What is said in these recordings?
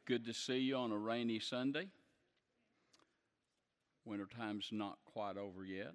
Good to see you on a rainy Sunday. Wintertime's not quite over yet.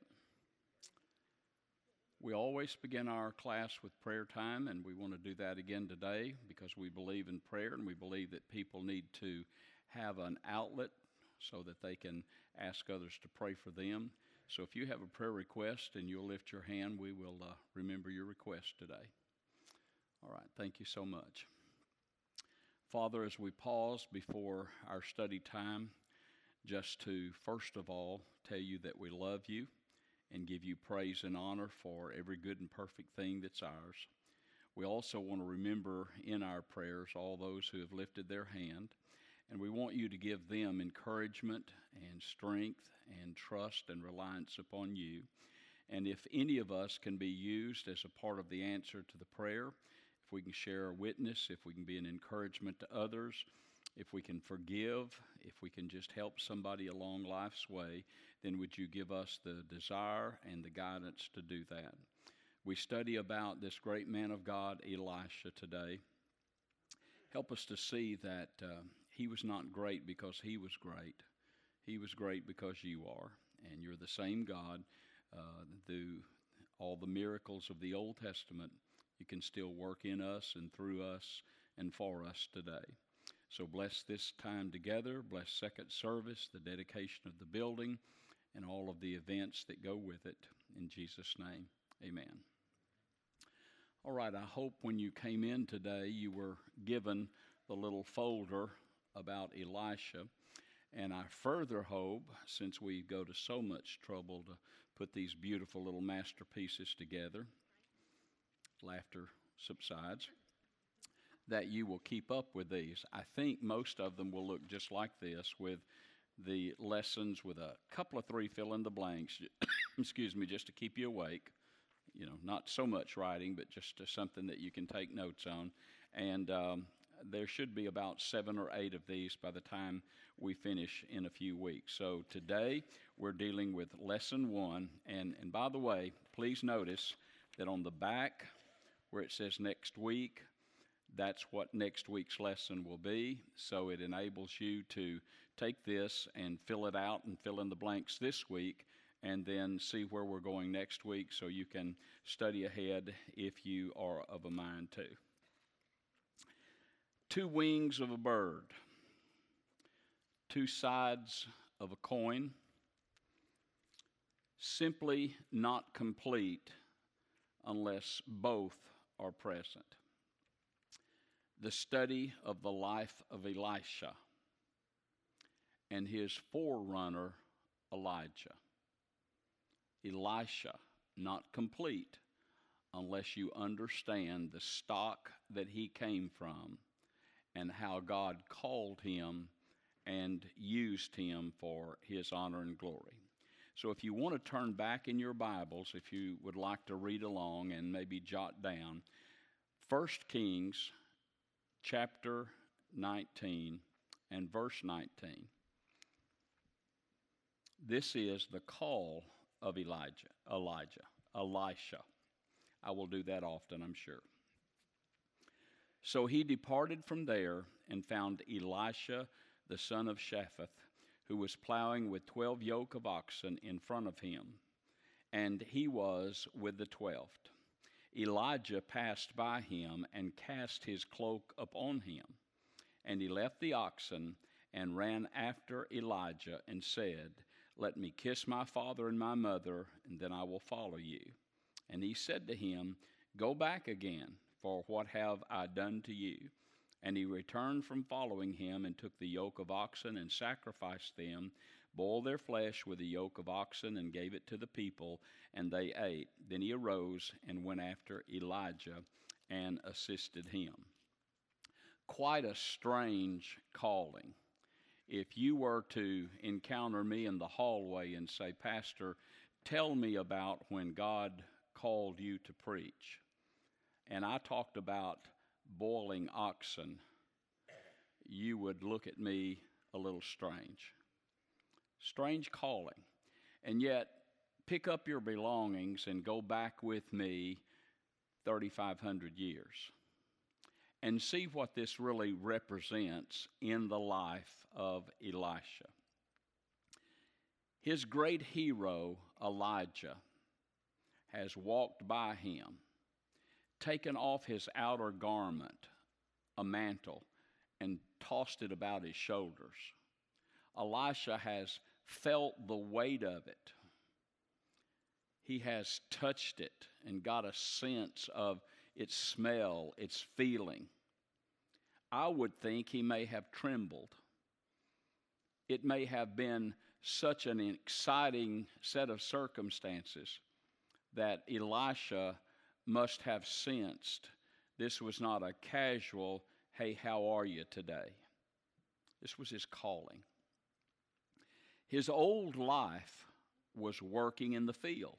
We always begin our class with prayer time, and we want to do that again today because we believe in prayer and we believe that people need to have an outlet so that they can ask others to pray for them. So if you have a prayer request and you'll lift your hand, we will remember your request today. All right, thank you so much. Father, as we pause before our study time, just to first of all tell you that we love you and give you praise and honor for every good and perfect thing that's ours. We also want to remember in our prayers all those who have lifted their hand, and we want you to give them encouragement and strength and trust and reliance upon you. And if any of us can be used as a part of the answer to the prayer, if we can share a witness, if we can be an encouragement to others, if we can forgive, if we can just help somebody along life's way, then would you give us the desire and the guidance to do that? We study about this great man of God, Elisha, today. Help us to see that he was not great because he was great. He was great because you are, and you're the same God. Through all the miracles of the Old Testament, you can still work in us and through us and for us today. So bless this time together, bless second service, the dedication of the building, and all of the events that go with it. In Jesus' name, amen. All right, I hope when you came in today you were given the little folder about Elisha. And I further hope, since we go to so much trouble to put these beautiful little masterpieces together, laughter subsides, that you will keep up with these. I think most of them will look just like this, with the lessons with a couple of three fill in the blanks, excuse me, just to keep you awake. You know, not so much writing, but just something that you can take notes on. And there should be about 7 or 8 of these by the time we finish in a few weeks. So today we're dealing with lesson 1. And by the way, please notice that on the back where it says next week, that's what next week's lesson will be. So it enables you to take this and fill it out and fill in the blanks this week, and then see where we're going next week so you can study ahead if you are of a mind to. 2 wings of a bird, 2 sides of a coin, simply not complete unless both are present. The study of the life of Elisha and his forerunner, Elijah. Elisha, not complete unless you understand the stock that he came from and how God called him and used him for his honor and glory. So if you want to turn back in your Bibles, if you would like to read along and maybe jot down 1 Kings chapter 19 and verse 19. This is the call of Elisha. I will do that often, I'm sure. So he departed from there and found Elisha, the son of Shaphat, who was plowing with 12 yoke of oxen in front of him, and he was with the 12th. Elijah passed by him and cast his cloak upon him, and he left the oxen and ran after Elijah and said, "Let me kiss my father and my mother, and then I will follow you." And he said to him, "Go back again, for what have I done to you?" And he returned from following him and took the yoke of oxen and sacrificed them, boiled their flesh with a yoke of oxen and gave it to the people, and they ate. Then he arose and went after Elijah and assisted him. Quite a strange calling. If you were to encounter me in the hallway and say, "Pastor, tell me about when God called you to preach," and I talked about boiling oxen, you would look at me a little strange. Strange calling. And yet, pick up your belongings and go back with me 3,500 years. and see what this really represents in the life of Elisha. His great hero, Elijah, has walked by him, taken off his outer garment, a mantle, and tossed it about his shoulders. Elisha has felt the weight of it. He has touched it and got a sense of its smell, its feeling. I would think he may have trembled. It may have been such an exciting set of circumstances that Elisha must have sensed this was not a casual, "Hey, how are you today?" This was his calling. His old life was working in the field.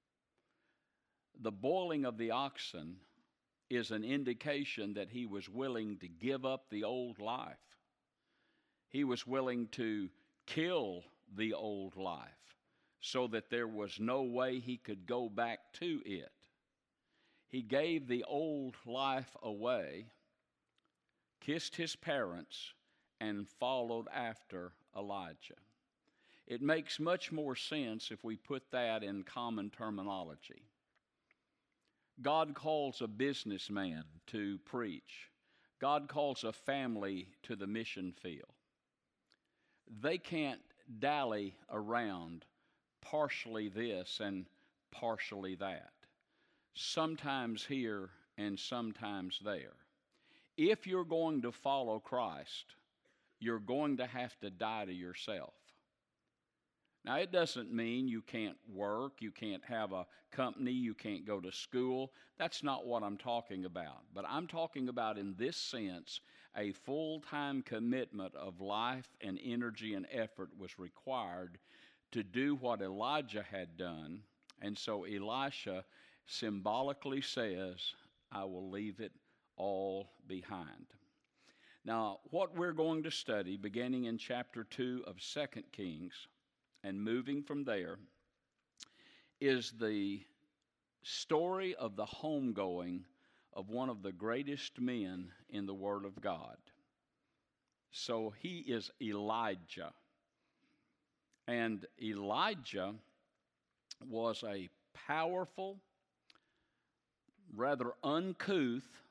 The boiling of the oxen is an indication that he was willing to give up the old life. He was willing to kill the old life so that there was no way he could go back to it. He gave the old life away, kissed his parents, and followed after Elijah. It makes much more sense if we put that in common terminology. God calls a businessman to preach. God calls a family to the mission field. They can't dally around partially this and partially that, sometimes here and sometimes there. If you're going to follow Christ, you're going to have to die to yourself. Now, it doesn't mean you can't work, you can't have a company, you can't go to school. That's not what I'm talking about. But I'm talking about, in this sense, a full-time commitment of life and energy and effort was required to do what Elijah had done. And so Elisha symbolically says, "I will leave it all behind." Now, what we're going to study, beginning in chapter 2 of 2 Kings, and moving from there, is the story of the homegoing of one of the greatest men in the Word of God. So he is Elijah. And Elijah was a powerful, rather uncouth,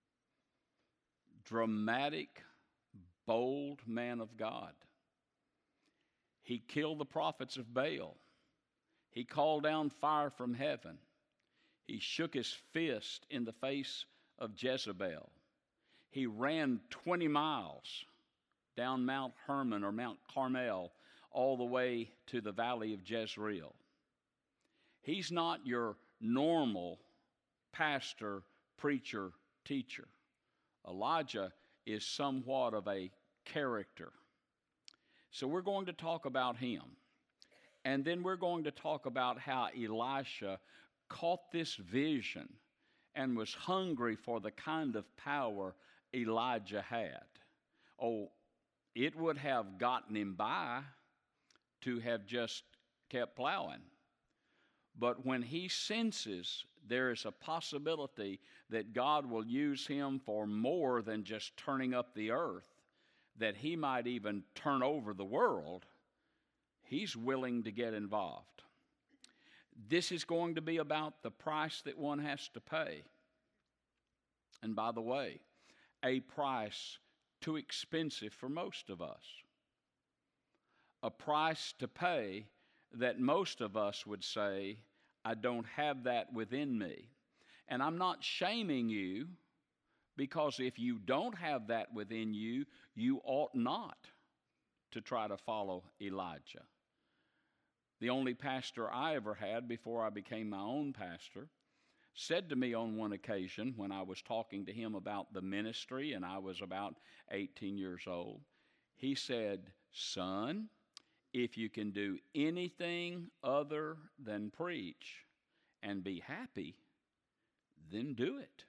dramatic, bold man of God. He killed the prophets of Baal. He called down fire from heaven. He shook his fist in the face of Jezebel. He ran 20 miles down Mount Hermon or Mount Carmel all the way to the valley of Jezreel. He's not your normal pastor, preacher, teacher. Elijah is somewhat of a character. So we're going to talk about him. And then we're going to talk about how Elisha caught this vision and was hungry for the kind of power Elijah had. Oh, it would have gotten him by to have just kept plowing. But when he senses there is a possibility that God will use him for more than just turning up the earth, that he might even turn over the world, he's willing to get involved. This is going to be about the price that one has to pay. And by the way, a price too expensive for most of us. A price to pay that most of us would say, "I don't have that within me." And I'm not shaming you, because if you don't have that within you, you ought not to try to follow Elijah. The only pastor I ever had before I became my own pastor said to me on one occasion when I was talking to him about the ministry and I was about 18 years old, he said, "Son, if you can do anything other than preach and be happy, then do it."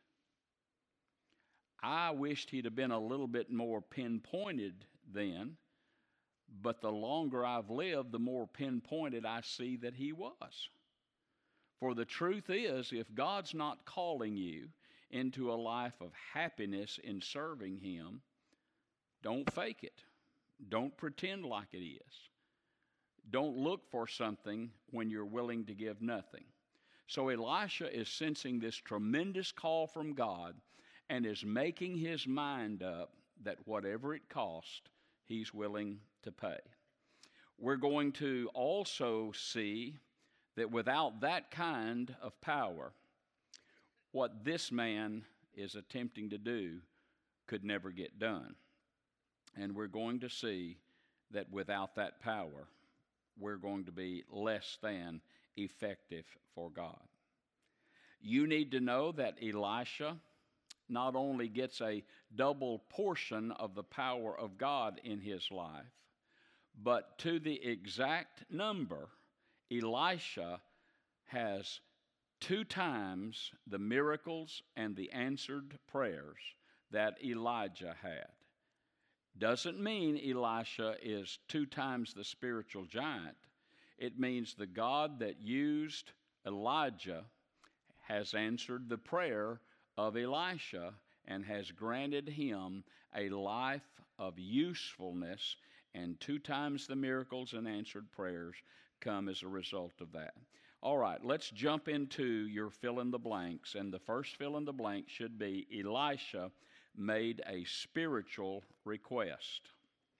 I wished he'd have been a little bit more pinpointed then, but the longer I've lived, the more pinpointed I see that he was. For the truth is, if God's not calling you, into a life of happiness in serving Him, don't fake it. Don't pretend like it is. Don't look for something when you're willing to give nothing. So Elisha is sensing this tremendous call from God and is making his mind up that whatever it costs, he's willing to pay. We're going to also see that without that kind of power, what this man is attempting to do could never get done. And we're going to see that without that power, we're going to be less than effective for God. You need to know that Elisha not only gets a double portion of the power of God in his life, but to the exact number, Elisha has 2 times the miracles and the answered prayers that Elijah had. Doesn't mean Elisha is 2 times the spiritual giant. It means the God that used Elijah has answered the prayer of Elisha and has granted him a life of usefulness, and 2 times the miracles and answered prayers come as a result of that. All right, let's jump into your fill in the blanks, and the first fill in the blank should be Elisha made a spiritual request.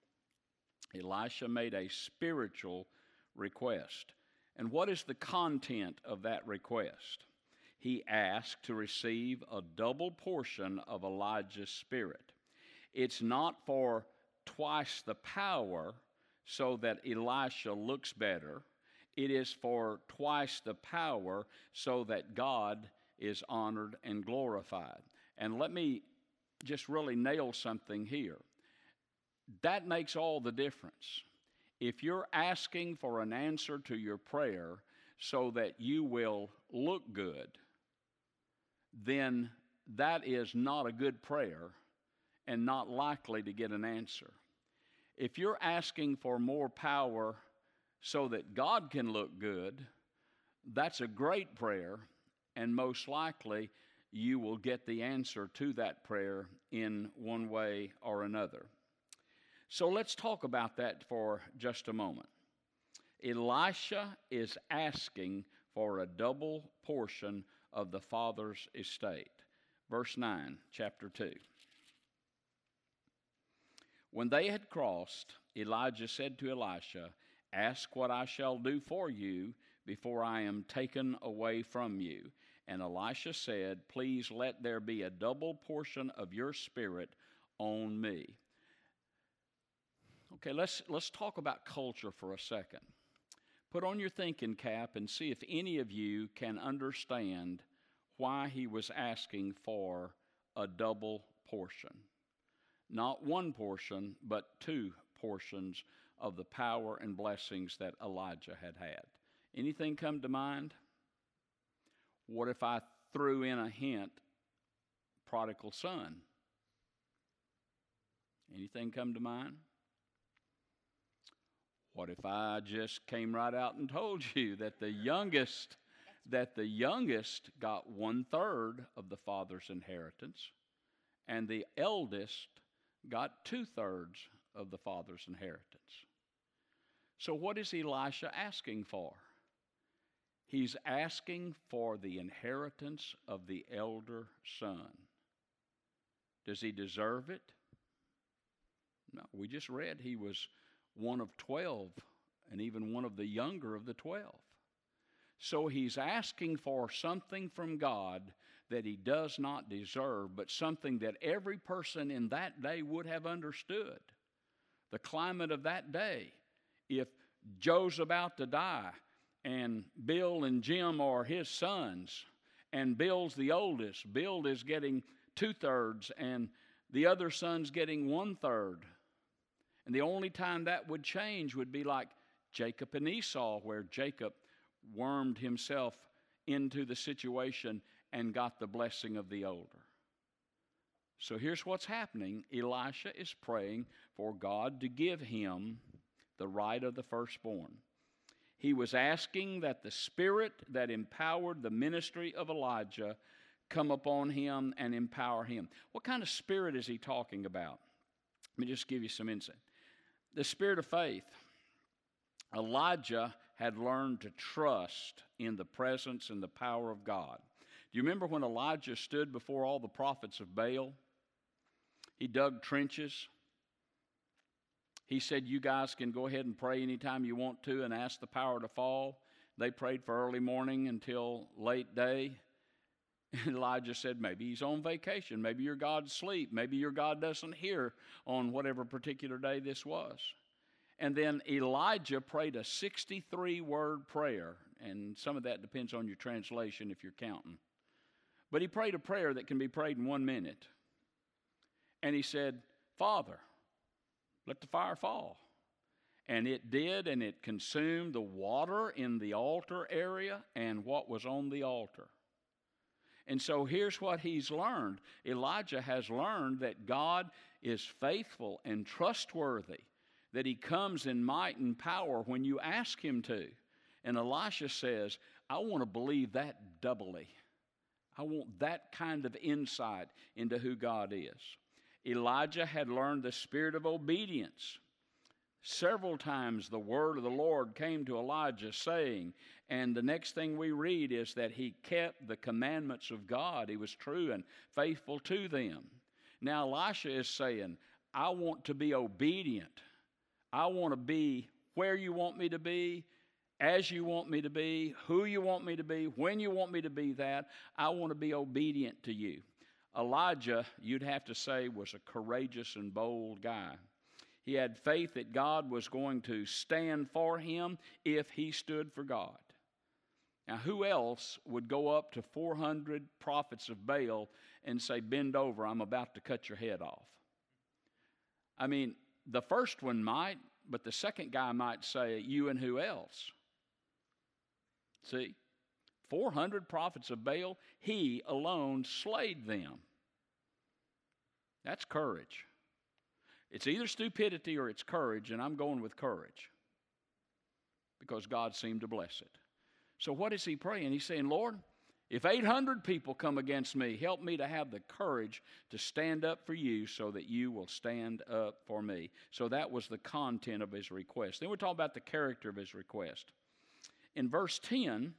Elisha made a spiritual request. And what is the content of that request? He asked to receive a double portion of Elijah's spirit. It's not for twice the power so that Elisha looks better. It is for twice the power so that God is honored and glorified. And let me just really nail something here. That makes all the difference. If you're asking for an answer to your prayer so that you will look good, then that is not a good prayer and not likely to get an answer. If you're asking for more power so that God can look good, that's a great prayer, and most likely you will get the answer to that prayer in one way or another. So let's talk about that for just a moment. Elisha is asking for a double portion of the father's estate. Verse 9, chapter 2. When they had crossed, Elijah said to Elisha, "Ask what I shall do for you before I am taken away from you." And Elisha said, "Please let there be a double portion of your spirit on me." Okay, let's talk about culture for a second. Put on your thinking cap and see if any of you can understand why he was asking for a double portion. Not 1 portion, but 2 portions of the power and blessings that Elijah had had. Anything come to mind? What if I threw in a hint, prodigal son? Anything come to mind? What if I just came right out and told you that the youngest got 1/3 of the father's inheritance, and the eldest got 2/3 of the father's inheritance? So what is Elisha asking for? He's asking for the inheritance of the elder son. Does he deserve it? No, we just read he was one of 12, and even one of the younger of the 12. So he's asking for something from God that he does not deserve, but something that every person in that day would have understood. The climate of that day, if Joe's about to die, and Bill and Jim are his sons, and Bill's the oldest, Bill is getting 2/3, and the other son's getting 1/3. And the only time that would change would be like Jacob and Esau, where Jacob wormed himself into the situation and got the blessing of the older. So here's what's happening. Elisha is praying for God to give him the right of the firstborn. He was asking that the spirit that empowered the ministry of Elijah come upon him and empower him. What kind of spirit is he talking about? Let me just give you some insight. The spirit of faith. Elijah had learned to trust in the presence and the power of God. Do you remember when Elijah stood before all the prophets of Baal? He dug trenches. He said, you guys can go ahead and pray anytime you want to and ask the power to fall. They prayed for early morning until late day. And Elijah said, maybe he's on vacation. Maybe your God's asleep. Maybe your God doesn't hear on whatever particular day this was. And then Elijah prayed a 63-word prayer. And some of that depends on your translation if you're counting. But he prayed a prayer that can be prayed in 1 minute. And he said, Father, let the fire fall. And it did, and it consumed the water in the altar area and what was on the altar. And so here's what he's learned. Elijah has learned that God is faithful and trustworthy, that he comes in might and power when you ask him to. And Elisha says, I want to believe that doubly. I want that kind of insight into who God is. Elijah had learned the spirit of obedience. Several times the word of the Lord came to Elijah saying, and the next thing we read is that he kept the commandments of God. He was true and faithful to them. Now Elisha is saying, I want to be obedient. I want to be where you want me to be, as you want me to be, who you want me to be, when you want me to be that. I want to be obedient to you. Elijah, you'd have to say, was a courageous and bold guy. He had faith that God was going to stand for him if he stood for God. Now, who else would go up to 400 prophets of Baal and say, bend over, I'm about to cut your head off? I mean, the first one might, but the second guy might say, you and who else? See, 400 prophets of Baal, he alone slayed them. That's courage. It's either stupidity or it's courage, and I'm going with courage because God seemed to bless it. So what is he praying? He's saying, Lord, if 800 people come against me, help me to have the courage to stand up for you so that you will stand up for me. So that was the content of his request. Then we're talking about the character of his request. In verse 10,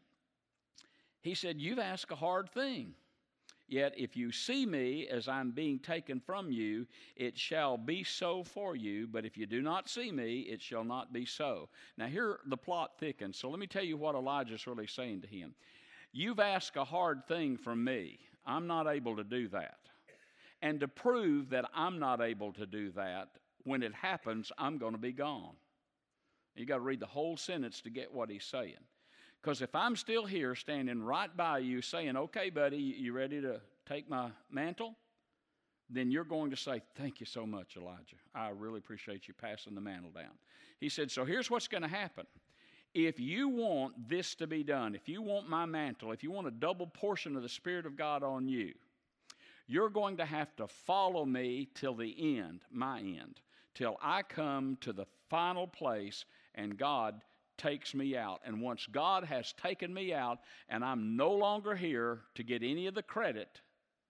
he said, you've asked a hard thing. Yet if you see me as I'm being taken from you, it shall be so for you. But if you do not see me, it shall not be so. Now here the plot thickens. So let me tell you what Elijah's really saying to him. You've asked a hard thing from me. I'm not able to do that. And to prove that I'm not able to do that, when it happens, I'm going to be gone. You got to read the whole sentence to get what he's saying. Because if I'm still here standing right by you saying, okay, buddy, you ready to take my mantle? Then you're going to say, thank you so much, Elijah. I really appreciate you passing the mantle down. He said, so here's what's going to happen. If you want this to be done, if you want my mantle, if you want a double portion of the Spirit of God on you, you're going to have to follow me till the end, my end, till I come to the final place and God takes me out. And once God has taken me out and I'm no longer here to get any of the credit,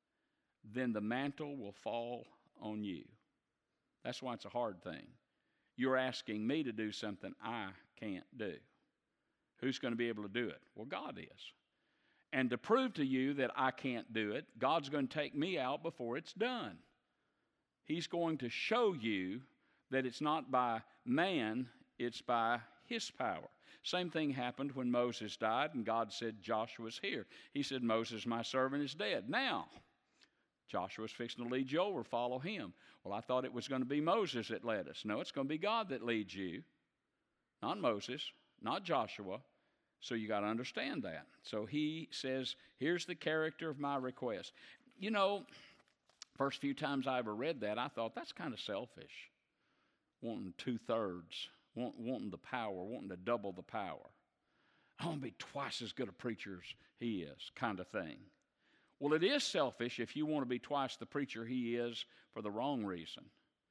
then the mantle will fall on you. That's why it's a hard thing. You're asking me to do something I can't do. Who's going to be able to do it? Well, God is. And to prove to you that I can't do it, God's going to take me out before it's done. He's going to show you that it's not by man, it's by his power. Same thing happened when Moses died and God said, Joshua's here. He said, Moses, my servant, is dead. Now, Joshua's fixing to lead you over, follow him. Well, I thought it was going to be Moses that led us. No, it's going to be God that leads you, not Moses, not Joshua. So you got to understand that. So he says, here's the character of my request. You know, first few times I ever read that, I thought that's kind of selfish. Wanting 2/3, wanting the power, wanting to double the power. I want to be twice as good a preacher as he is, kind of thing. Well, it is selfish if you want to be twice the preacher he is for the wrong reason.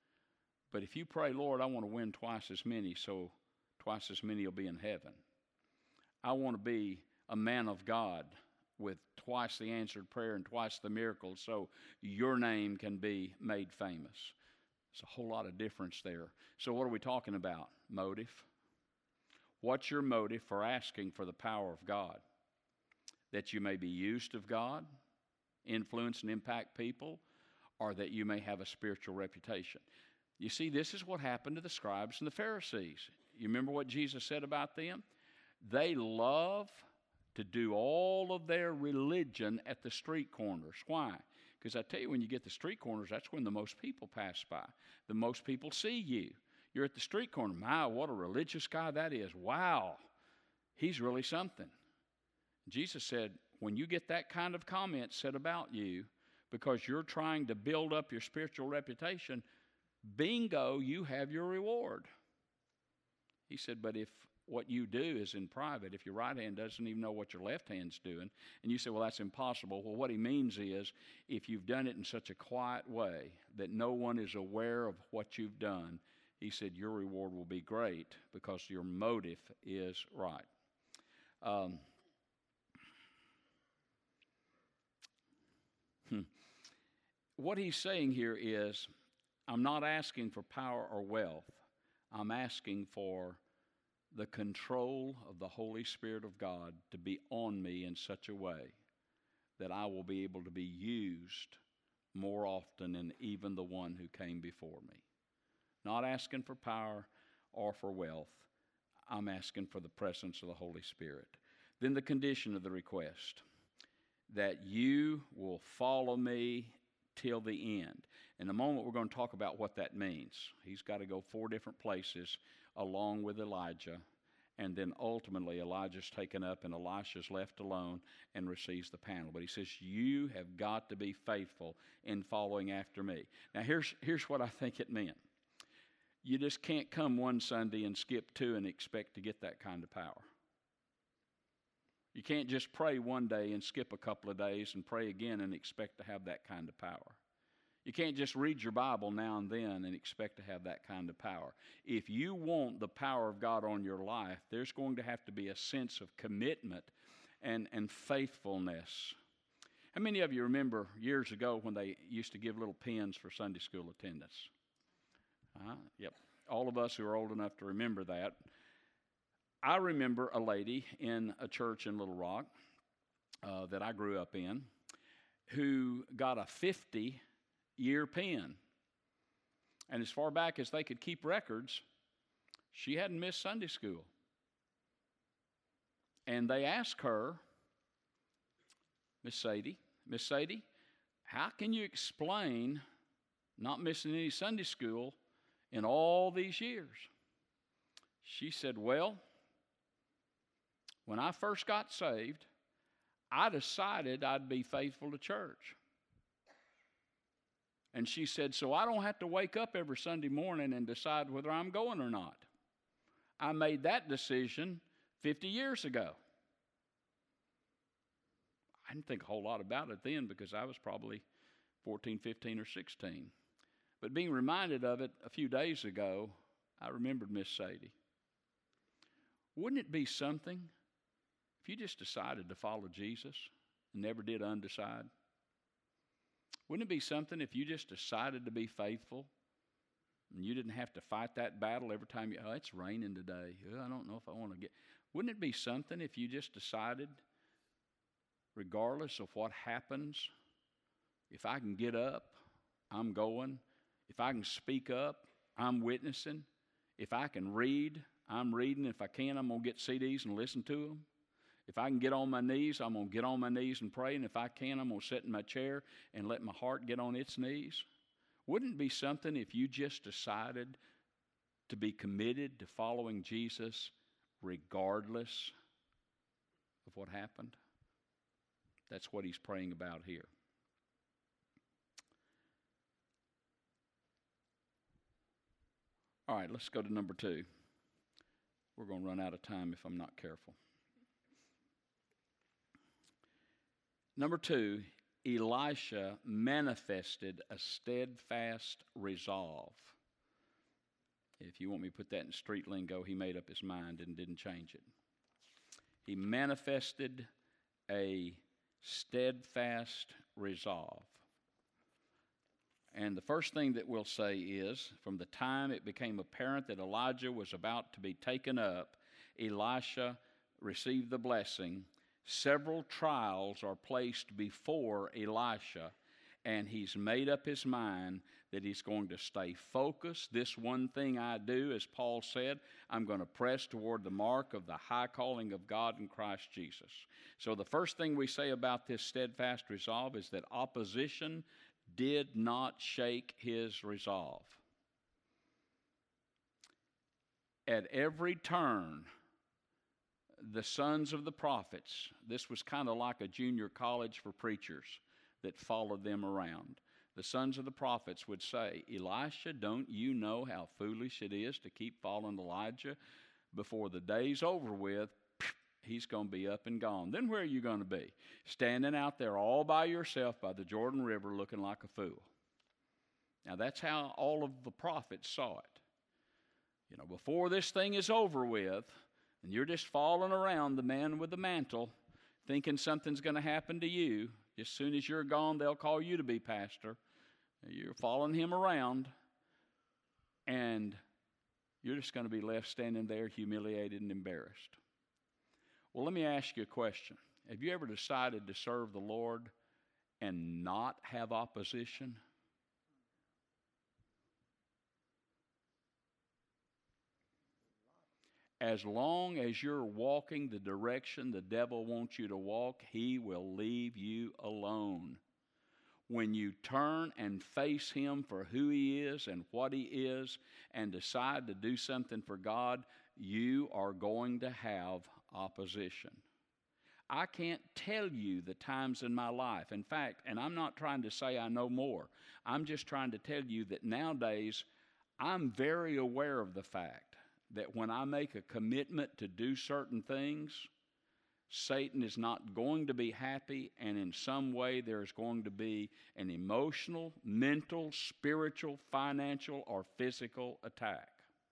But if you pray, Lord, I want to win twice as many, so twice as many will be in heaven. I want to be a man of God with twice the answered prayer and twice the miracles so your name can be made famous. There's a whole lot of difference there. So what are we talking about? Motive. What's your motive for asking for the power of God? That you may be used of God, influence and impact people, or that you may have a spiritual reputation. You see, this is what happened to the scribes and the Pharisees. You remember what Jesus said about them? They love to do all of their religion at the street corners. Why? Because I tell you, when you get the street corners, that's when the most people pass by. The most people see you. You're at the street corner. My, what a religious guy that is. Wow, he's really something. Jesus said, when you get that kind of comment said about you because you're trying to build up your spiritual reputation, bingo, you have your reward. He said, but if what you do is in private, if your right hand doesn't even know what your left hand's doing, and you say, well, that's impossible. Well, what he means is if you've done it in such a quiet way that no one is aware of what you've done, he said your reward will be great because your motive is right. What he's saying here is, I'm not asking for power or wealth. I'm asking for the control of the Holy Spirit of God to be on me in such a way that I will be able to be used more often than even the one who came before me. Not asking for power or for wealth. I'm asking for the presence of the Holy Spirit. Then the condition of the request, that you will follow me till the end. In a moment, we're going to talk about what that means. He's got to go 4 different places along with Elijah, and then ultimately Elijah's taken up and Elisha's left alone and receives the panel. But he says, you have got to be faithful in following after me. Now, here's what I think it meant. You just can't come one Sunday and skip 2 and expect to get that kind of power. You can't just pray one day and skip a couple of days and pray again and expect to have that kind of power. You can't just read your Bible now and then and expect to have that kind of power. If you want the power of God on your life, there's going to have to be a sense of commitment and faithfulness. How many of you remember years ago when they used to give little pins for Sunday school attendance? Yep. All of us who are old enough to remember that. I remember a lady in a church in Little Rock that I grew up in who got a 50-year pin. And as far back as they could keep records, she hadn't missed Sunday school. And they asked her, Miss Sadie, how can you explain not missing any Sunday school in all these years? She said, well, when I first got saved, I decided I'd be faithful to church. And she said, so I don't have to wake up every Sunday morning and decide whether I'm going or not. I made that decision 50 years ago. I didn't think a whole lot about it then because I was probably 14, 15, or 16. But being reminded of it a few days ago, I remembered Miss Sadie. Wouldn't it be something if you just decided to follow Jesus and never did undecide? Wouldn't it be something if you just decided to be faithful and you didn't have to fight that battle every time it's raining today. I don't know if I want to get. Wouldn't it be something if you just decided, regardless of what happens, if I can get up, I'm going. If I can speak up, I'm witnessing. If I can read, I'm reading. If I can, I'm going to get CDs and listen to them. If I can get on my knees, I'm going to get on my knees and pray. And if I can, I'm going to sit in my chair and let my heart get on its knees. Wouldn't it be something if you just decided to be committed to following Jesus regardless of what happened? That's what he's praying about here. All right, let's go to number 2. We're going to run out of time if I'm not careful. Number 2, Elisha manifested a steadfast resolve. If you want me to put that in street lingo, he made up his mind and didn't change it. He manifested a steadfast resolve. And the first thing that we'll say is, from the time it became apparent that Elijah was about to be taken up, Elisha received the blessing. Several trials are placed before Elisha, and he's made up his mind that he's going to stay focused. This one thing I do, as Paul said, I'm going to press toward the mark of the high calling of God in Christ Jesus. So the first thing we say about this steadfast resolve is that opposition did not shake his resolve. At every turn, the sons of the prophets, this was kind of like a junior college for preachers that followed them around. The sons of the prophets would say, Elisha, don't you know how foolish it is to keep following Elijah? Before the day's over with, he's going to be up and gone. Then where are you going to be? Standing out there all by yourself by the Jordan River looking like a fool. Now that's how all of the prophets saw it. You know, before this thing is over with, and you're just following around the man with the mantle, thinking something's going to happen to you, as soon as you're gone, they'll call you to be pastor. You're following him around, and you're just going to be left standing there humiliated and embarrassed. Well, let me ask you a question. Have you ever decided to serve the Lord and not have opposition? As long as you're walking the direction the devil wants you to walk, he will leave you alone. When you turn and face him for who he is and what he is and decide to do something for God, you are going to have opposition. I can't tell you the times in my life. In fact, and I'm not trying to say I know more. I'm just trying to tell you that nowadays I'm very aware of the fact that when I make a commitment to do certain things, Satan is not going to be happy, and in some way there's going to be an emotional, mental, spiritual, financial, or physical attack.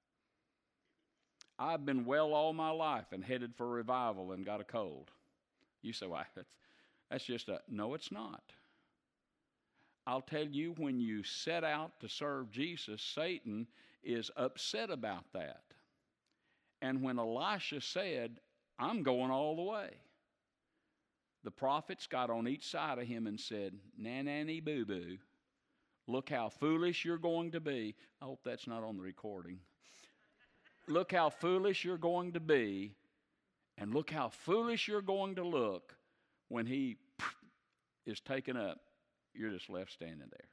I've been well all my life and headed for revival and got a cold. You say, well, that's just no, it's not. I'll tell you, when you set out to serve Jesus, Satan is upset about that. And when Elisha said, I'm going all the way, the prophets got on each side of him and said, nanny boo-boo, look how foolish you're going to be. I hope that's not on the recording. Look how foolish you're going to be, and look how foolish you're going to look when he is taken up. You're just left standing there.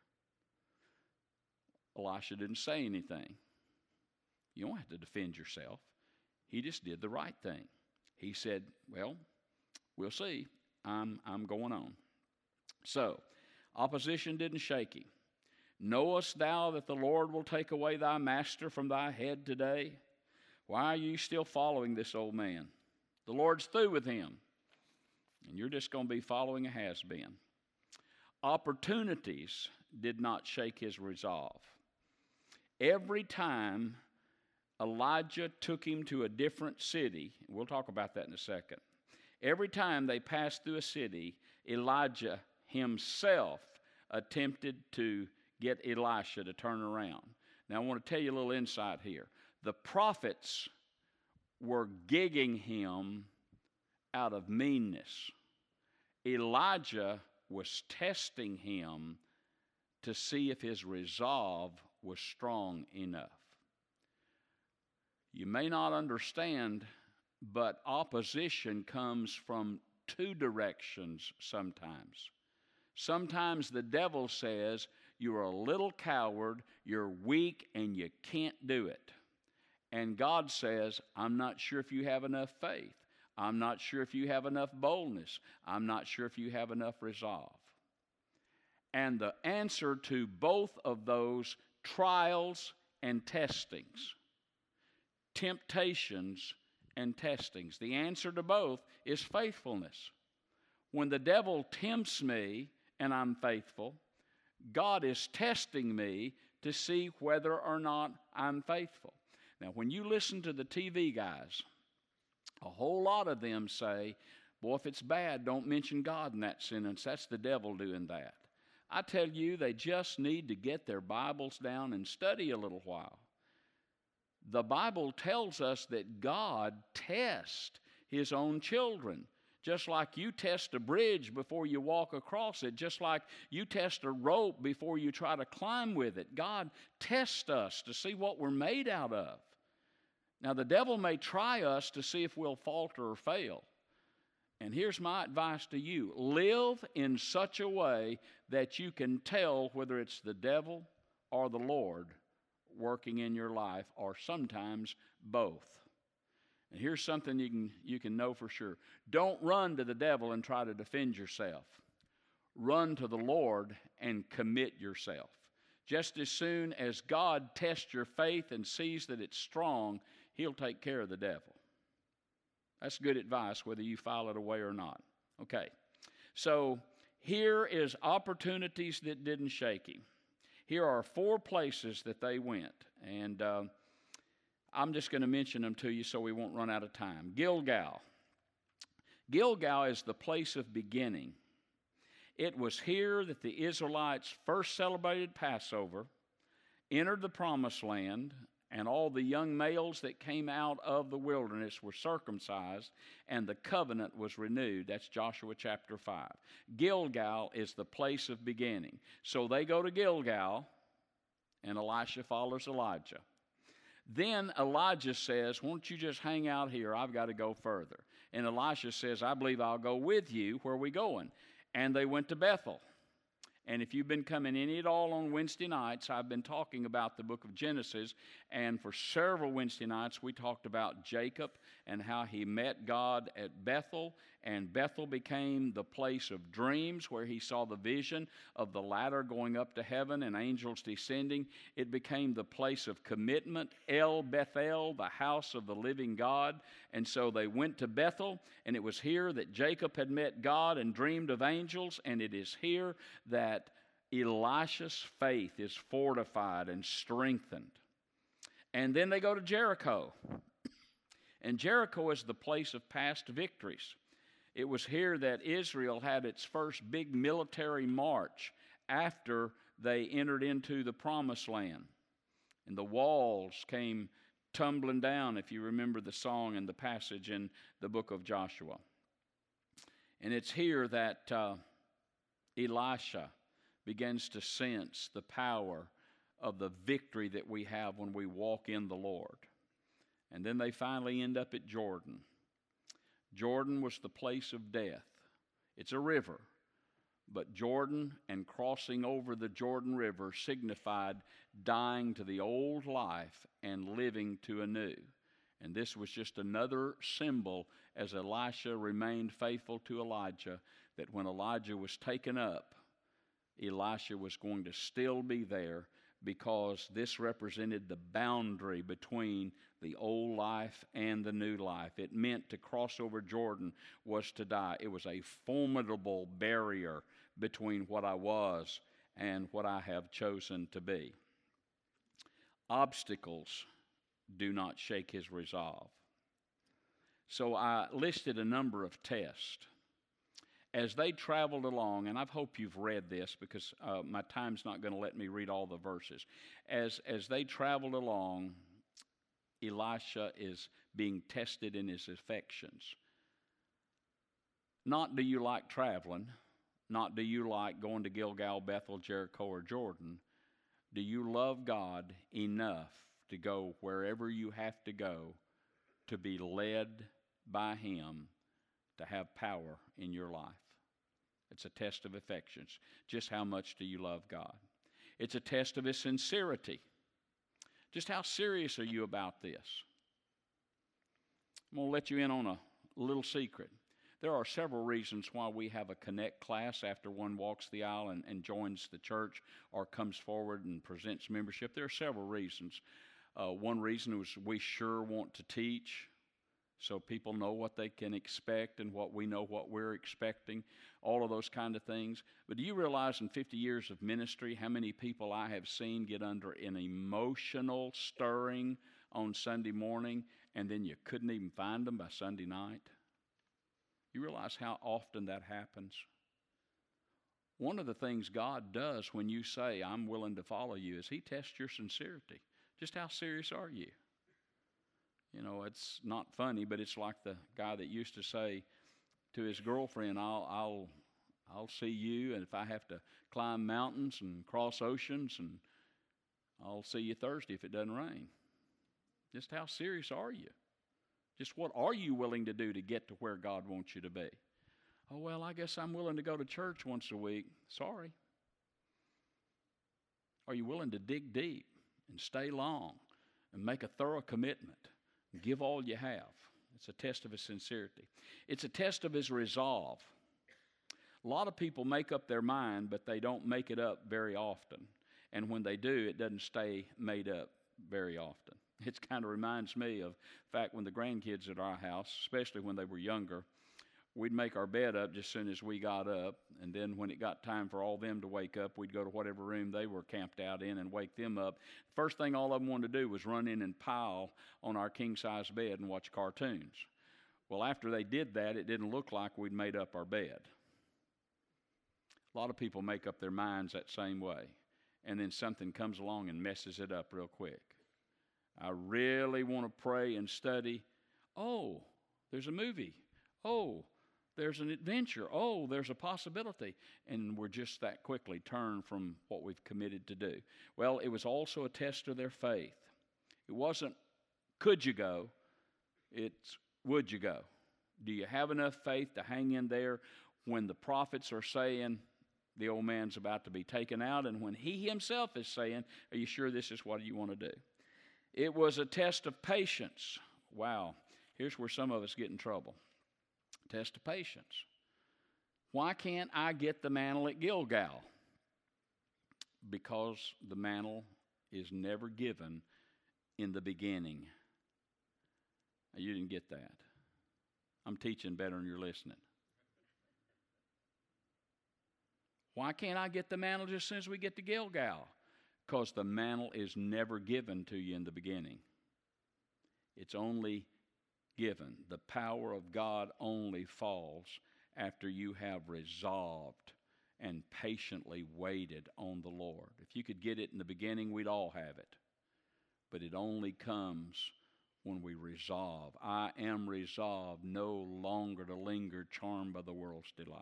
Elisha didn't say anything. You don't have to defend yourself. He just did the right thing. He said, well, we'll see. I'm going on. So, opposition didn't shake him. Knowest thou that the Lord will take away thy master from thy head today? Why are you still following this old man? The Lord's through with him, and you're just going to be following a has-been. Opportunities did not shake his resolve. Every time Elijah took him to a different city, we'll talk about that in a second. Every time they passed through a city, Elijah himself attempted to get Elisha to turn around. Now, I want to tell you a little insight here. The prophets were gigging him out of meanness. Elijah was testing him to see if his resolve was strong enough. You may not understand, but opposition comes from two directions sometimes. Sometimes the devil says, you're a little coward, you're weak, and you can't do it. And God says, I'm not sure if you have enough faith. I'm not sure if you have enough boldness. I'm not sure if you have enough resolve. And the answer to both of those trials and testings, temptations and testings, the answer to both is faithfulness. When the devil tempts me and I'm faithful, God is testing me to see whether or not I'm faithful. Now, when you listen to the TV guys, a whole lot of them say, Boy, if it's bad, don't mention God in that sentence. That's the devil doing that. I tell you, they just need to get their Bibles down and study a little while. The Bible tells us that God tests His own children. Just like you test a bridge before you walk across it, just like you test a rope before you try to climb with it. God tests us to see what we're made out of. Now, the devil may try us to see if we'll falter or fail. And here's my advice to you. Live in such a way that you can tell whether it's the devil or the Lord working in your life, or sometimes both. And here's something you can know for sure. Don't run to the devil and try to defend yourself. Run to the Lord and commit yourself. Just as soon as God tests your faith and sees that it's strong, He'll take care of the devil. That's good advice, whether you file it away or not. Okay, so here is opportunities that didn't shake him. Here are 4 places that they went, and I'm just going to mention them to you so we won't run out of time. Gilgal. Gilgal is the place of beginning. It was here that the Israelites first celebrated Passover, entered the Promised Land, and all the young males that came out of the wilderness were circumcised, and the covenant was renewed. That's Joshua chapter 5. Gilgal is the place of beginning. So they go to Gilgal, and Elisha follows Elijah. Then Elijah says, won't you just hang out here? I've got to go further. And Elisha says, I believe I'll go with you. Where are we going? And they went to Bethel. And if you've been coming any at all on Wednesday nights, I've been talking about the book of Genesis. And for several Wednesday nights, we talked about Jacob and how he met God at Bethel. And Bethel became the place of dreams where he saw the vision of the ladder going up to heaven and angels descending. It became the place of commitment, El Bethel, the house of the living God. And so they went to Bethel, and it was here that Jacob had met God and dreamed of angels. And it is here that Elisha's faith is fortified and strengthened. And then they go to Jericho. And Jericho is the place of past victories. It was here that Israel had its first big military march after they entered into the Promised Land. And the walls came tumbling down, if you remember the song and the passage in the book of Joshua. And it's here that Elisha begins to sense the power of the victory that we have when we walk in the Lord. And then they finally end up at Jordan. Jordan was the place of death. It's a river, but Jordan and crossing over the Jordan River signified dying to the old life and living to a new. And this was just another symbol as Elisha remained faithful to Elijah, that when Elijah was taken up, Elisha was going to still be there, because this represented the boundary between the old life and the new life. It meant to cross over Jordan was to die. It was a formidable barrier between what I was and what I have chosen to be. Obstacles do not shake his resolve. So I listed a number of tests. As they traveled along, and I hope you've read this because my time's not going to let me read all the verses. As they traveled along, Elisha is being tested in his affections. Not do you like traveling, not do you like going to Gilgal, Bethel, Jericho, or Jordan. Do you love God enough to go wherever you have to go to be led by Him to have power in your life? It's a test of affections. Just how much do you love God? It's a test of His sincerity. Just how serious are you about this? I'm going to let you in on a little secret. There are several reasons why we have a Connect class after one walks the aisle and joins the church or comes forward and presents membership. There are several reasons. One reason is we sure want to teach, so people know what they can expect and what we know what we're expecting, all of those kind of things. But do you realize in 50 years of ministry how many people I have seen get under an emotional stirring on Sunday morning, and then you couldn't even find them by Sunday night? You realize how often that happens? One of the things God does when you say, I'm willing to follow you, is He tests your sincerity. Just how serious are you? You know, it's not funny, but it's like the guy that used to say to his girlfriend, I'll see you, and if I have to climb mountains and cross oceans, and I'll see you Thursday if it doesn't rain. Just how serious are you? Just what are you willing to do to get to where God wants you to be? Oh, well, I guess I'm willing to go to church once a week. Sorry. Are you willing to dig deep and stay long and make a thorough commitment and give all you have? It's a test of his sincerity. It's a test of his resolve. A lot of people make up their mind, but they don't make it up very often. And when they do, it doesn't stay made up very often. It kind of reminds me of, in fact, when the grandkids at our house, especially when they were younger, we'd make our bed up just as soon as we got up, and then when it got time for all them to wake up, we'd go to whatever room they were camped out in and wake them up. First thing all of them wanted to do was run in and pile on our king-size bed and watch cartoons. Well, after they did that, it didn't look like we'd made up our bed. A lot of people make up their minds that same way, and then something comes along and messes it up real quick. I really want to pray and study. Oh, there's a movie. Oh, there's an adventure. Oh, there's a possibility. And we're just that quickly turned from what we've committed to do. Well, it was also a test of their faith. It wasn't, could you go? It's, would you go? Do you have enough faith to hang in there when the prophets are saying the old man's about to be taken out, and when he himself is saying, are you sure this is what you want to do? It was a test of patience. Wow, here's where some of us get in trouble. Test of patience. Why can't I get the mantle at Gilgal? Because the mantle is never given in the beginning. Now, you didn't get that. I'm teaching better than you're listening. Why can't I get the mantle just as soon as we get to Gilgal? Because the mantle is never given to you in the beginning. It's only given. The power of God only falls after you have resolved and patiently waited on the Lord. If you could get it in the beginning, we'd all have it. But it only comes when we resolve. I am resolved no longer to linger, charmed by the world's delight.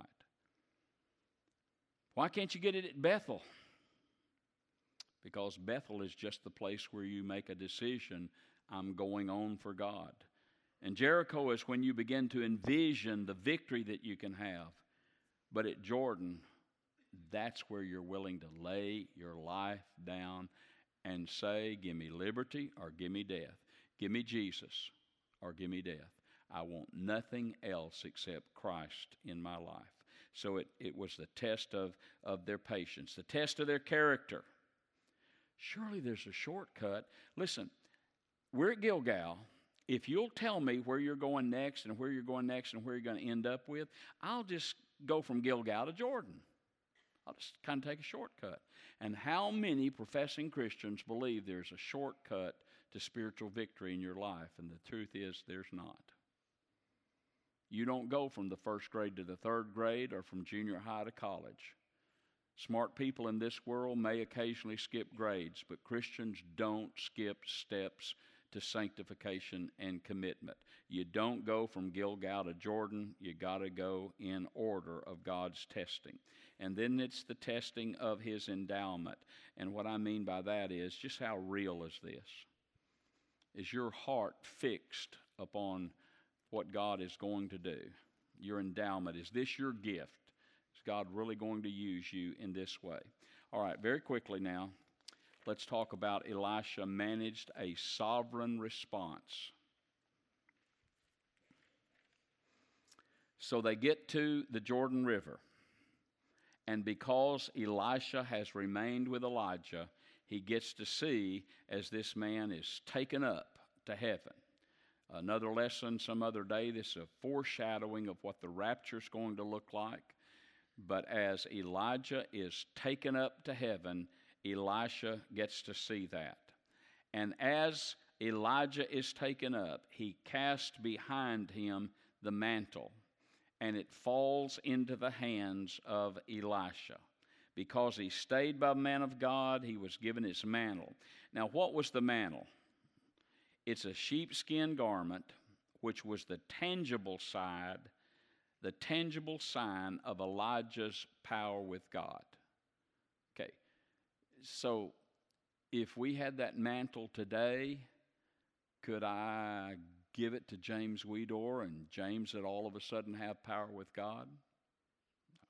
Why can't you get it at Bethel? Because Bethel is just the place where you make a decision, I'm going on for God. And Jericho is when you begin to envision the victory that you can have. But at Jordan, that's where you're willing to lay your life down and say, give me liberty or give me death. Give me Jesus or give me death. I want nothing else except Christ in my life. So it was the test of their patience, the test of their character. Surely there's a shortcut. Listen, we're at Gilgal. If you'll tell me where you're going next and where you're going next and where you're going to end up with, I'll just go from Gilgal to Jordan. I'll just kind of take a shortcut. And how many professing Christians believe there's a shortcut to spiritual victory in your life? And the truth is there's not. You don't go from the first grade to the third grade or from junior high to college. Smart people in this world may occasionally skip grades, but Christians don't skip steps to sanctification and commitment. You don't go from Gilgal to Jordan. You got to go in order of God's testing. And then it's the testing of his endowment. And what I mean by that is, just how real is this? Is your heart fixed upon what God is going to do? Your endowment. Is this your gift? Is God really going to use you in this way? All right, very quickly now, let's talk about Elisha managed a sovereign response. So they get to the Jordan River, and because Elisha has remained with Elijah, he gets to see as this man is taken up to heaven. Another lesson some other day. This is a foreshadowing of what the rapture is going to look like. But as Elijah is taken up to heaven, Elisha gets to see that. And as Elijah is taken up, he cast behind him the mantle. and it falls into the hands of Elisha. Because he stayed by the man of God, he was given his mantle. Now, what was the mantle? It's a sheepskin garment, which was the tangible sign of Elijah's power with God. Okay, so if we had that mantle today, could I give it to James Weedor and James would all of a sudden have power with God? No.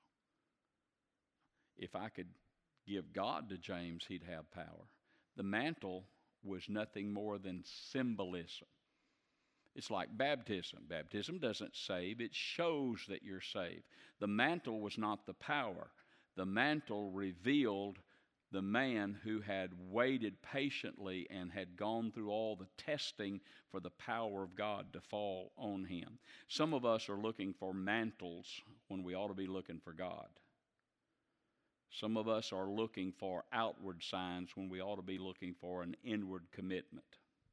If I could give God to James, he'd have power. The mantle was nothing more than symbolism. It's like baptism. Baptism doesn't save, it shows that you're saved. The mantle was not the power. The mantle revealed the man who had waited patiently and had gone through all the testing for the power of God to fall on him. Some of us are looking for mantles when we ought to be looking for God. Some of us are looking for outward signs when we ought to be looking for an inward commitment.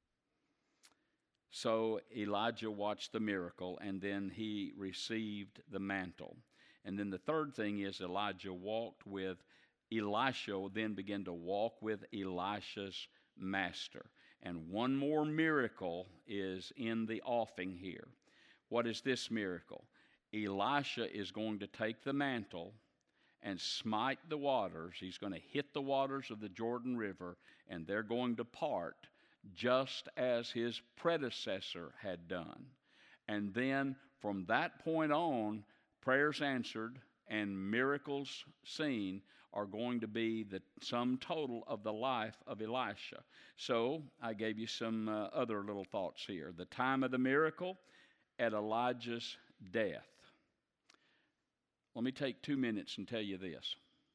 So Elijah watched the miracle, and then he received the mantle. And then the third thing is Elijah walked with Elisha, then began to walk with Elisha's master. And one more miracle is in the offing here. What is this miracle? Elisha is going to take the mantle and smite the waters. He's going to hit the waters of the Jordan River, and they're going to part just as his predecessor had done. And then from that point on, prayers answered and miracles seen are going to be the sum total of the life of Elisha. So I gave you some other little thoughts here. The time of the miracle at Elijah's death. Let me take 2 minutes and tell you this.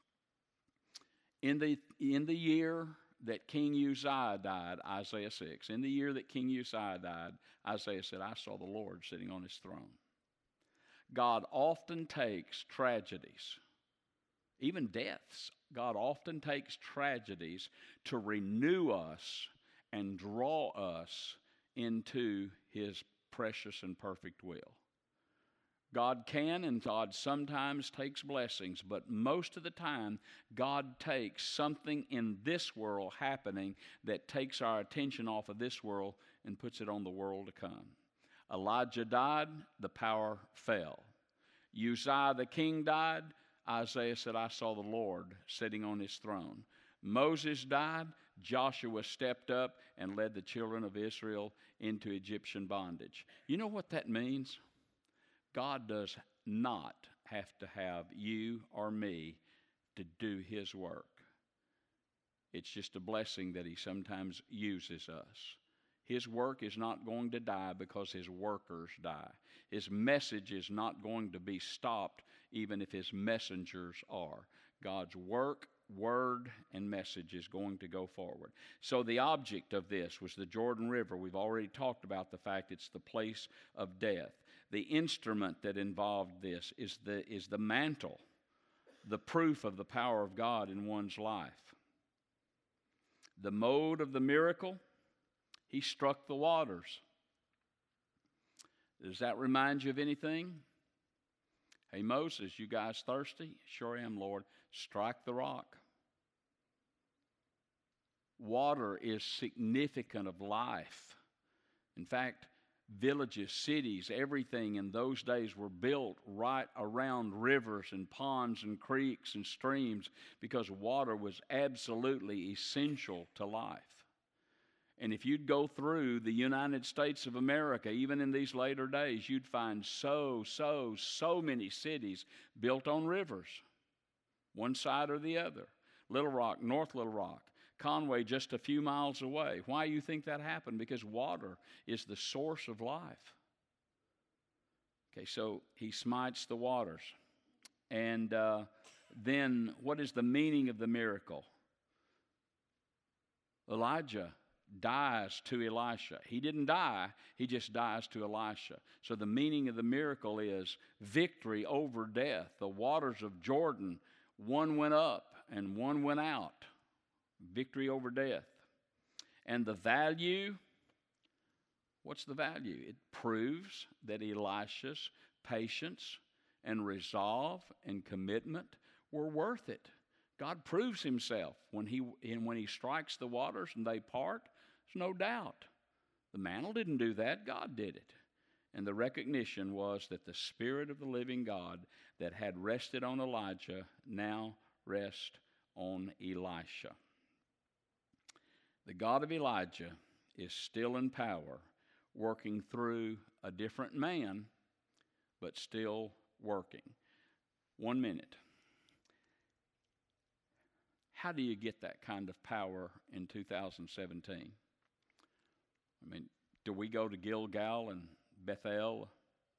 In the year that King Uzziah died, Isaiah 6, in the year that King Uzziah died, Isaiah said, I saw the Lord sitting on his throne. God often takes tragedies, even deaths. God often takes tragedies to renew us and draw us into his precious and perfect will. God can and God sometimes takes blessings, but most of the time, God takes something in this world happening that takes our attention off of this world and puts it on the world to come. Elijah died, the power fell. Uzziah the king died. Isaiah said, I saw the Lord sitting on his throne. Moses died. Joshua stepped up and led the children of Israel into Egyptian bondage. You know what that means? God does not have to have you or me to do his work. It's just a blessing that he sometimes uses us. His work is not going to die because his workers die. His message is not going to be stopped even if his messengers are. God's work, word, and message is going to go forward. So the object of this was the Jordan River. We've already talked about the fact it's the place of death. The instrument that involved this is the mantle, the proof of the power of God in one's life. The mode of the miracle, he struck the waters. Does that remind you of anything? Hey, Moses, you guys thirsty? Sure am, Lord. Strike the rock. Water is significant of life. In fact, villages, cities, everything in those days were built right around rivers and ponds and creeks and streams because water was absolutely essential to life. And if you'd go through the United States of America, even in these later days, you'd find so many cities built on rivers, one side or the other. Little Rock, North Little Rock, Conway just a few miles away. Why do you think that happened? Because water is the source of life. Okay, so he smites the waters. And then what is the meaning of the miracle? Elijah dies to Elisha. He didn't die, he just dies to Elisha. So the meaning of the miracle is victory over death. The waters of Jordan, one went up and one went out. Victory over death. And the value, what's the value? It proves that Elisha's patience and resolve and commitment were worth it. God proves himself when he strikes the waters and they part. There's no doubt. The mantle didn't do that. God did it. And the recognition was that the Spirit of the living God that had rested on Elijah now rests on Elisha. The God of Elijah is still in power, working through a different man, but still working. 1 minute. How do you get that kind of power in 2017? I mean, do we go to Gilgal and Bethel?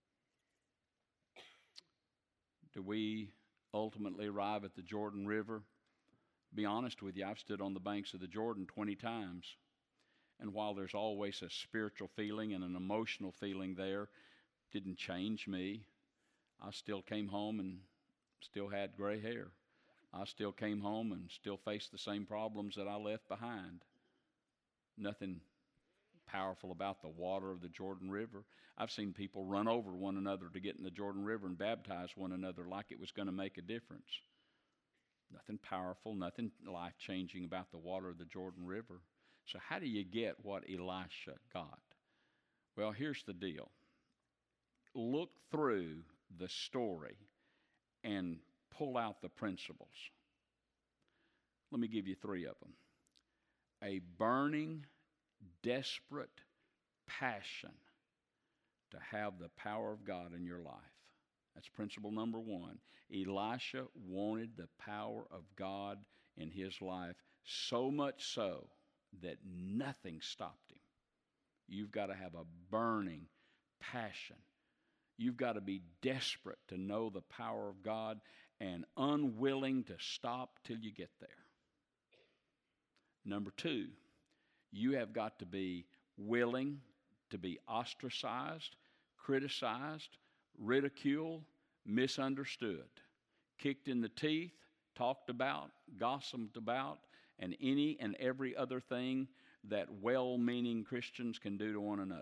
Do we ultimately arrive at the Jordan River? Be honest with you, I've stood on the banks of the Jordan 20 times. And while there's always a spiritual feeling and an emotional feeling there, didn't change me. I still came home and still had gray hair. I still came home and still faced the same problems that I left behind. Nothing powerful about the water of the Jordan River. I've seen people run over one another to get in the Jordan River and baptize one another like it was going to make a difference. Nothing powerful, nothing life-changing about the water of the Jordan River. So how do you get what Elisha got? Well, here's the deal. Look through the story and pull out the principles. Let me give you 3 of them. A burning, desperate passion to have the power of God in your life. That's principle number 1. Elisha wanted the power of God in his life so much so that nothing stopped him. You've got to have a burning passion. You've got to be desperate to know the power of God and unwilling to stop till you get there. Number 2, you have got to be willing to be ostracized, criticized, ridiculed, misunderstood, kicked in the teeth, talked about, gossiped about, and any and every other thing that well-meaning Christians can do to one another.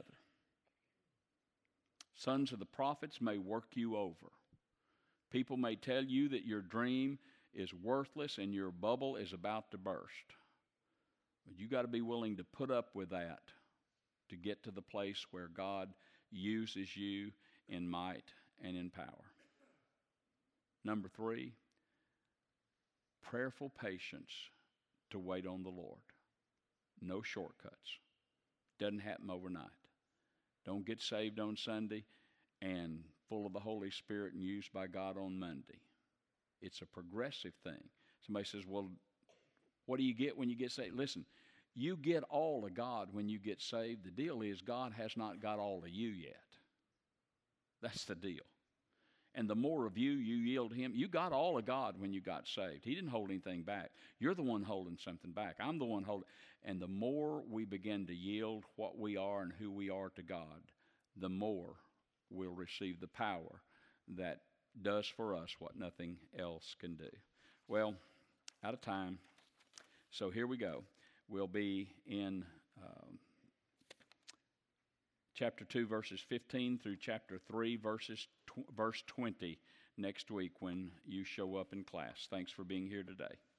Sons of the prophets may work you over. People may tell you that your dream is worthless and your bubble is about to burst. But you got to be willing to put up with that to get to the place where God uses you in might and in power. Number 3, prayerful patience to wait on the Lord. No shortcuts. Doesn't happen overnight. Don't get saved on Sunday and full of the Holy Spirit and used by God on Monday. It's a progressive thing. Somebody says, well, what do you get when you get saved? Listen, you get all of God when you get saved. The deal is God has not got all of you yet. That's the deal. And the more of you yield to him, you got all of God when you got saved. He didn't hold anything back. You're the one holding something back. I'm the one holding. And the more we begin to yield what we are and who we are to God, the more we'll receive the power that does for us what nothing else can do. Well, out of time. So here we go. We'll be in chapter 2, verses 15 through chapter 3, verse 20 next week when you show up in class. Thanks for being here today.